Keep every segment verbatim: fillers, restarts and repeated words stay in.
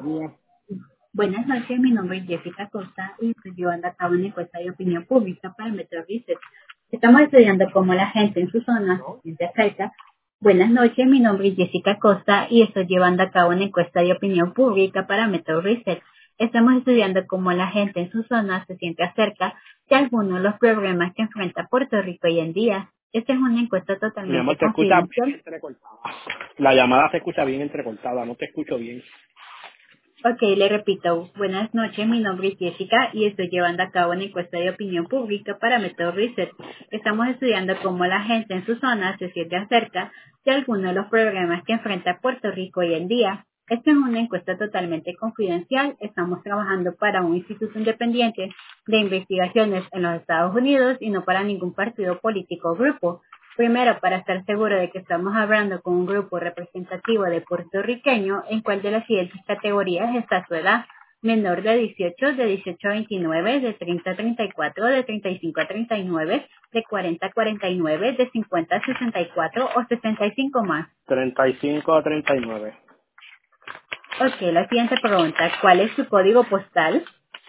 Bien. Buenas noches, mi nombre es Jessica Costa y estoy llevando a cabo una encuesta de opinión pública para Metro Research. Estamos estudiando cómo la gente en su zona se siente acerca. Buenas noches, mi nombre es Jessica Costa y estoy llevando a cabo una encuesta de opinión pública para Metro Research. Estamos estudiando cómo la gente en su zona se siente acerca de algunos de los problemas que enfrenta Puerto Rico hoy en día. Esta es una encuesta Mi amor, totalmente te escucha bien confidencial. entrecortada. La llamada se escucha bien entrecortada, no te escucho bien. Ok, le repito, buenas noches, mi nombre es Jessica y estoy llevando a cabo una encuesta de opinión pública para Metro Research. Estamos estudiando cómo la gente en su zona se siente acerca de algunos de los problemas que enfrenta Puerto Rico hoy en día. Esta es una encuesta totalmente confidencial. Estamos trabajando para un instituto independiente de investigaciones en los Estados Unidos y no para ningún partido político o grupo. Primero, para estar seguro de que estamos hablando con un grupo representativo de puertorriqueños, ¿en cuál de las siguientes categorías está su edad? Menor de dieciocho, de dieciocho a veintinueve, de treinta a treinta y cuatro, de treinta y cinco a treinta y nueve, de cuarenta a cuarenta y nueve, de cincuenta a sesenta y cuatro o sesenta y cinco más. treinta y cinco a treinta y nueve. Ok, la siguiente pregunta, ¿cuál es su código postal?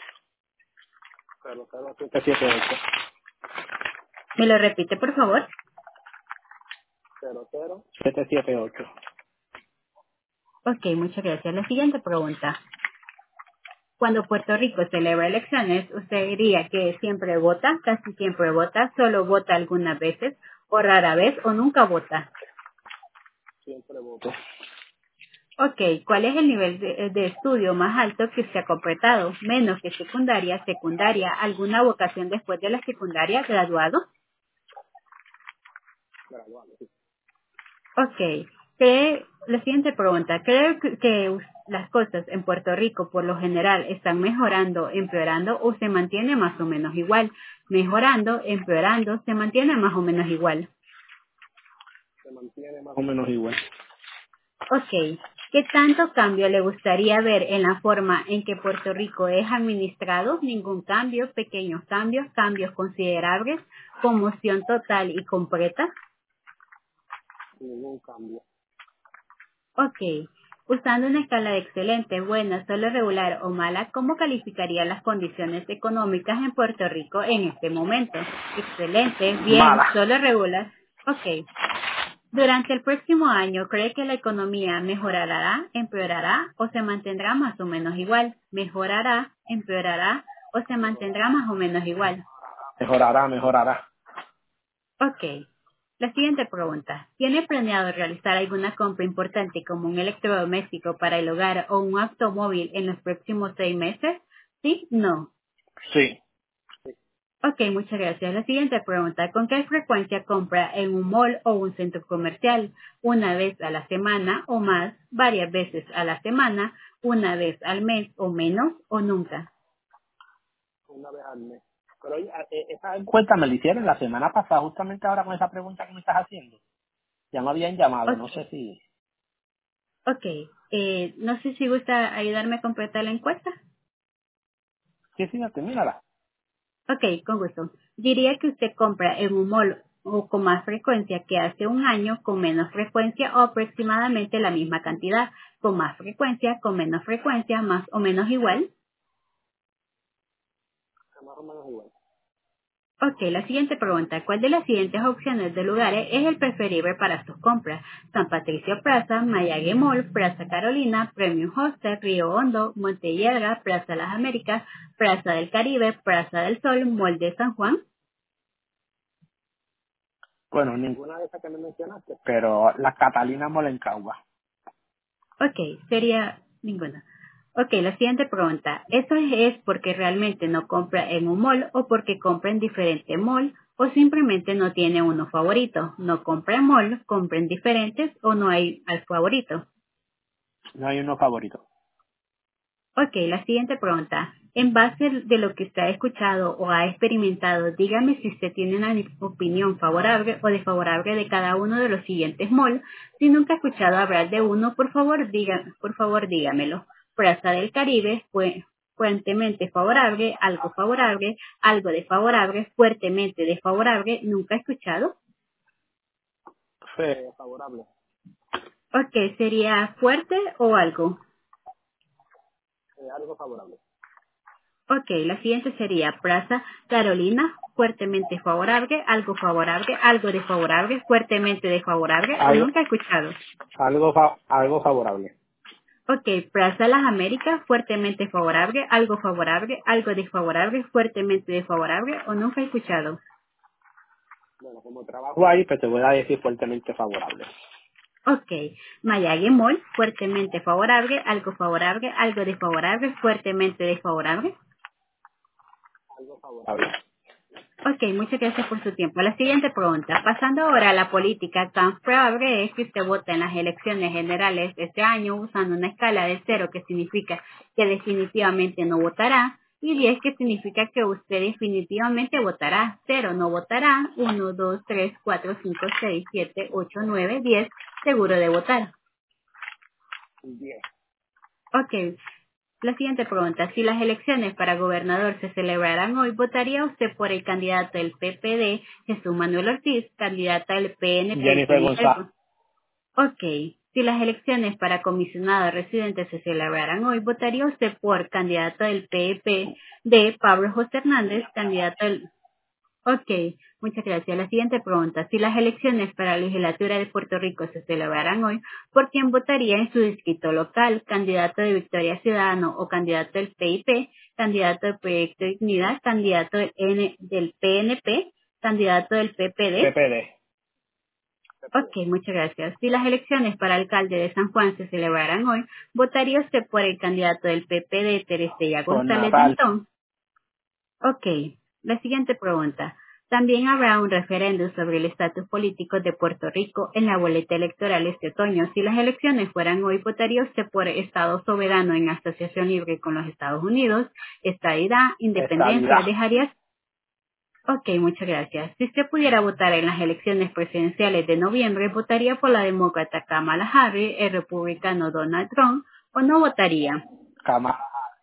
cero cero siete siete ocho. ¿Me lo repite, por favor? cero cero siete siete ocho. Ok, muchas gracias. La siguiente pregunta. Cuando Puerto Rico celebra elecciones, ¿usted diría que siempre vota, casi siempre vota, solo vota algunas veces, o rara vez, o nunca vota? Siempre voto. Ok, ¿cuál es el nivel de, de estudio más alto que se ha completado? Menos que secundaria, secundaria, alguna vocación después de la secundaria, graduado. Graduado, sí. Ok, ¿cree, la siguiente pregunta, ¿cree que, que us- las cosas en Puerto Rico por lo general están mejorando, empeorando o se mantiene más o menos igual? Mejorando, empeorando, se mantiene más o menos igual. Se mantiene más o menos igual. Ok, ¿qué tanto cambio le gustaría ver en la forma en que Puerto Rico es administrado? Ningún cambio, pequeños cambios, cambios considerables, conmoción total y completa. Ningún cambio. Ok, usando una escala de excelente, buena, solo regular o mala, ¿cómo calificaría las condiciones económicas en Puerto Rico en este momento? Excelente, bien, Mala. solo regular. Ok, durante el próximo año, ¿cree que la economía mejorará, empeorará o se mantendrá más o menos igual? ¿Mejorará, empeorará o se mantendrá más o menos igual? Mejorará, mejorará. Ok. La siguiente pregunta. ¿Tiene planeado realizar alguna compra importante como un electrodoméstico para el hogar o un automóvil en los próximos seis meses? ¿Sí? No. Sí. Ok, muchas gracias. La siguiente pregunta. ¿Con qué frecuencia compra en un mall o un centro comercial? ¿Una vez a la semana o más? ¿Varias veces a la semana? ¿Una vez al mes o menos? ¿O nunca? Una vez al mes. Pero oye, eh, esa encuesta me la hicieron la semana pasada, justamente ahora con esa pregunta que me estás haciendo. Ya me habían llamado, no sé Ok. si... Ok. Eh, no sé si gusta ayudarme a completar la encuesta. Sí, fíjate, mírala. Ok, con gusto. Diría que usted compra en un mall o con más frecuencia que hace un año, con menos frecuencia o aproximadamente la misma cantidad, con más frecuencia, con menos frecuencia, más o menos igual. Más o menos igual. Ok, la siguiente pregunta. ¿Cuál de las siguientes opciones de lugares es el preferible para sus compras? San Patricio Plaza, Mayagüe Mall, Plaza Carolina, Premium Hostel, Río Hondo, Montelledra, Plaza Las Américas, Plaza del Caribe, Plaza del Sol, Mall de San Juan. Bueno, ninguna de esas que me mencionaste, pero la Catalina Molencagua. Ok, sería ninguna. Ok, la siguiente pregunta. ¿Eso es porque realmente no compra en un mall o porque compra en diferentes mall o simplemente no tiene uno favorito? ¿No compra en mall, compra en diferentes o no hay al favorito? No hay uno favorito. Ok, la siguiente pregunta. En base de lo que usted ha escuchado o ha experimentado, dígame si usted tiene una opinión favorable o desfavorable de cada uno de los siguientes malls. Si nunca ha escuchado hablar de uno, por favor, diga, por favor dígamelo. Plaza del Caribe, fue fuertemente favorable, algo favorable, algo desfavorable, fuertemente desfavorable, nunca ha escuchado. Fue favorable. Ok, ¿sería fuerte o algo? algo favorable. Ok, la siguiente sería Plaza Carolina, fuertemente favorable, algo favorable, algo desfavorable, fuertemente desfavorable o Algo, nunca he escuchado. algo, fa- algo favorable. Ok, Plaza Las Américas, fuertemente favorable, algo favorable, algo desfavorable, fuertemente desfavorable o nunca he escuchado. Bueno, como trabajo ahí, pues te voy a decir fuertemente favorable. Ok, Mayagüe Mall, fuertemente favorable, algo favorable, algo desfavorable, fuertemente desfavorable. Algo favorable. Ok, muchas gracias por su tiempo. La siguiente pregunta. Pasando ahora a la política, tan probable es que usted vote en las elecciones generales de este año usando una escala de cero, que significa que definitivamente no votará, y diez, que significa que usted definitivamente votará. Cero, no votará. Uno, dos, tres, cuatro, cinco, seis, siete, ocho, nueve, diez, seguro de votar. diez. Ok. La siguiente pregunta. Si las elecciones para gobernador se celebraran hoy, ¿votaría usted por el candidato del P P D, Jesús Manuel Ortiz, candidata del P N P, Jennifer Jennifer González. González? Ok. Si las elecciones para comisionado residente se celebraran hoy, ¿votaría usted por candidato del P P D, Pablo José Hernández, candidato del... Ok, muchas gracias. La siguiente pregunta. Si las elecciones para la legislatura de Puerto Rico se celebraran hoy, ¿por quién votaría en su distrito local? ¿Candidato de Victoria Ciudadano o candidato del P I P? ¿Candidato del Proyecto Dignidad? ¿Candidato del, N- del P N P? ¿Candidato del P P D? P P D. Ok, muchas gracias. Si las elecciones para alcalde de San Juan se celebraran hoy, ¿votaría usted por el candidato del P P D, Terestella Por González Natal. Dantón? Ok, la siguiente pregunta. También habrá un referéndum sobre el estatus político de Puerto Rico en la boleta electoral este otoño. Si las elecciones fueran hoy, ¿votaría usted por Estado soberano en asociación libre con los Estados Unidos? ¿Estadidad? ¿Independencia? Estabilidad. ¿Dejaría? Ok, muchas gracias. Si usted pudiera votar en las elecciones presidenciales de noviembre, ¿votaría por la demócrata Kamala Harris, el republicano Donald Trump o no votaría? Cama.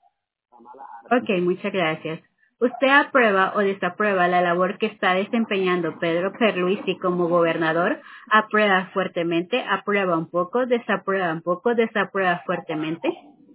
Ok, muchas gracias. ¿Usted aprueba o desaprueba la labor que está desempeñando Pedro Pierluisi como gobernador? ¿Aprueba fuertemente? ¿Aprueba un poco? ¿Desaprueba un poco? ¿Desaprueba fuertemente?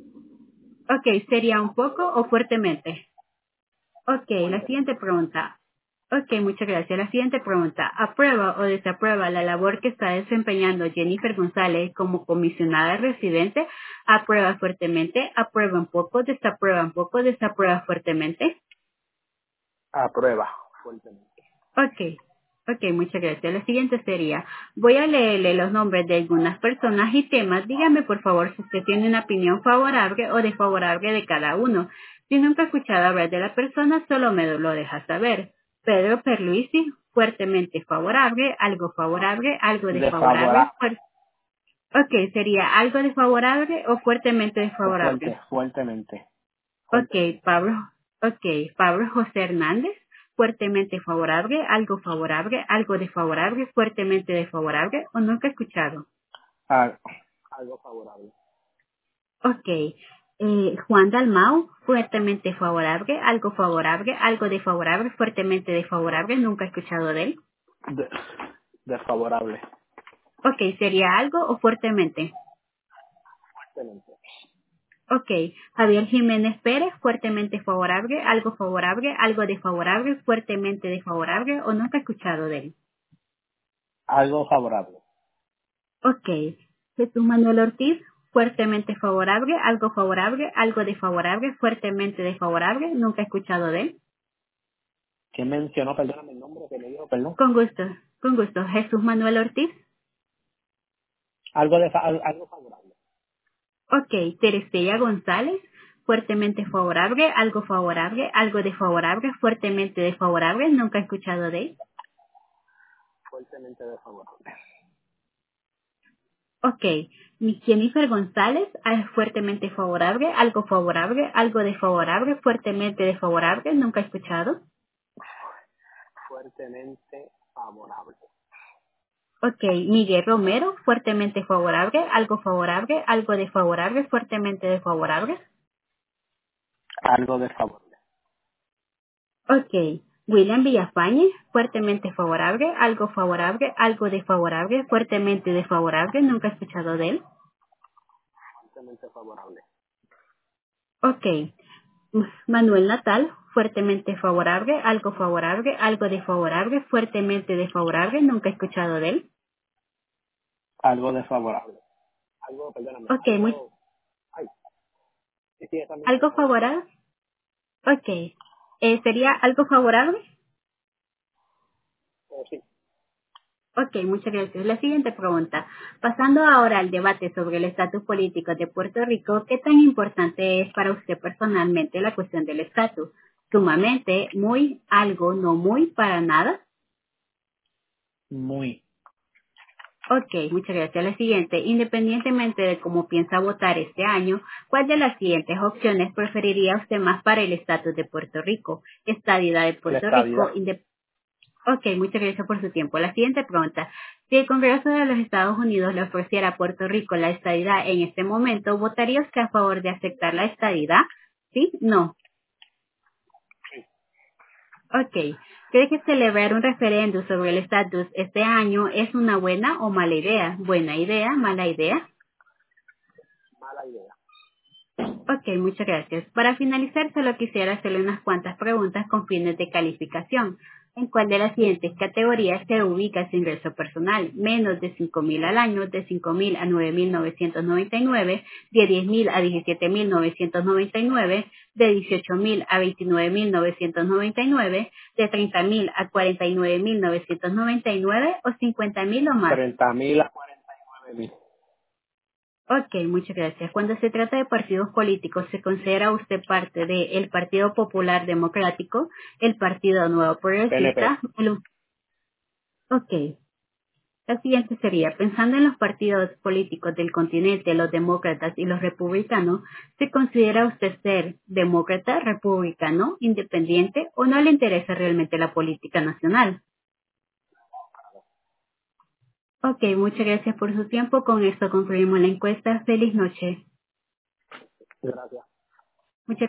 Ok, ¿sería un poco o fuertemente? Ok, la siguiente pregunta. Ok, muchas gracias. La siguiente pregunta. ¿Aprueba o desaprueba la labor que está desempeñando Jennifer González como comisionada residente? ¿Aprueba fuertemente? ¿Aprueba un poco? ¿Desaprueba un poco? ¿Desaprueba fuertemente? Aprueba. Fuertemente. Ok, ok, muchas gracias. La siguiente sería, voy a leerle los nombres de algunas personas y temas. Dígame, por favor, si usted tiene una opinión favorable o desfavorable de cada uno. Si nunca ha escuchado hablar de la persona, solo me lo deja saber. Pedro Pierluisi, fuertemente favorable, algo favorable, algo desfavorable. Desfavorable. fuer- Ok, sería algo desfavorable o fuertemente desfavorable. Fuerte. Fuertemente. Ok, Fuertemente. Pablo, ok, Pablo José Hernández, fuertemente favorable, algo favorable, algo desfavorable, fuertemente desfavorable o nunca he escuchado. Ah, algo favorable. Ok, eh, Juan Dalmau, fuertemente favorable, algo favorable, algo desfavorable, fuertemente desfavorable, nunca he escuchado de él. De- desfavorable. Ok, ¿sería algo o fuertemente? Fuertemente. Ok, Javier Jiménez Pérez, fuertemente favorable, algo favorable, algo desfavorable, fuertemente desfavorable o nunca he escuchado de él. Algo favorable. Ok. Jesús Manuel Ortiz, fuertemente favorable, algo favorable, algo desfavorable, fuertemente desfavorable, nunca he escuchado de él. ¿Quién mencionó? Perdóname el nombre que me dijo, perdón. Con gusto, con gusto. Jesús Manuel Ortiz. Algo de fa- al- algo favorable. Ok. Terestella González, fuertemente favorable, algo favorable, algo desfavorable, fuertemente desfavorable, nunca he escuchado de él. Fuertemente desfavorable. Ok. Mi Jennifer González, ah, fuertemente favorable, algo favorable, algo desfavorable, fuertemente desfavorable, nunca he escuchado. Fuertemente favorable. Ok, Miguel Romero, fuertemente favorable, algo favorable, algo desfavorable, fuertemente desfavorable. Algo desfavorable. Ok, William Villafañe, fuertemente favorable, algo favorable, algo desfavorable, fuertemente desfavorable, nunca he escuchado de él. Fuertemente favorable. Ok. Manuel Natal, fuertemente favorable, algo favorable, algo desfavorable, fuertemente desfavorable, nunca he escuchado de él. Algo desfavorable. Algo, perdóname, Ok, muy, algo... Ay, sí, sí, esa misma algo desfavorable. favorable. Ok. Eh, ¿Sería algo favorable? Eh, sí, Ok, muchas gracias. La siguiente pregunta. Pasando ahora al debate sobre el estatus político de Puerto Rico, ¿qué tan importante es para usted personalmente la cuestión del estatus? Sumamente, muy, algo, no muy, para nada. muy. Ok, muchas gracias. La siguiente, independientemente de cómo piensa votar este año, ¿cuál de las siguientes opciones preferiría usted más para el estatus de Puerto Rico? Estadidad de La Puerto Rico, estabilidad. inde- Ok, muchas gracias por su tiempo. La siguiente pregunta. Si el Congreso de los Estados Unidos le ofreciera a Puerto Rico la estadidad en este momento, ¿votaría usted a favor de aceptar la estadidad? ¿Sí? No. Ok. ¿Cree que celebrar un referéndum sobre el estatus este año es una buena o mala idea? Buena idea, mala idea. Mala idea. Ok, muchas gracias. Para finalizar, solo quisiera hacerle unas cuantas preguntas con fines de calificación. ¿En cuál de las siguientes categorías se ubica su ingreso personal? Menos de cinco mil al año, de cinco mil a nueve mil novecientos noventa y nueve, de diez mil a diecisiete mil novecientos noventa y nueve, de dieciocho mil a veintinueve mil novecientos noventa y nueve, de treinta mil a cuarenta y nueve mil novecientos noventa y nueve o cincuenta mil o más. Treinta mil a cuarenta y nueve mil. Ok, muchas gracias. Cuando se trata de partidos políticos, ¿se considera usted parte del Partido Popular Democrático, el Partido Nuevo P N P. Progresista? el- Ok. La siguiente sería, pensando en los partidos políticos del continente, los demócratas y los republicanos, ¿se considera usted ser demócrata, republicano, independiente o no le interesa realmente la política nacional? Ok, muchas gracias por su tiempo. Con esto concluimos la encuesta. Feliz noche. Gracias.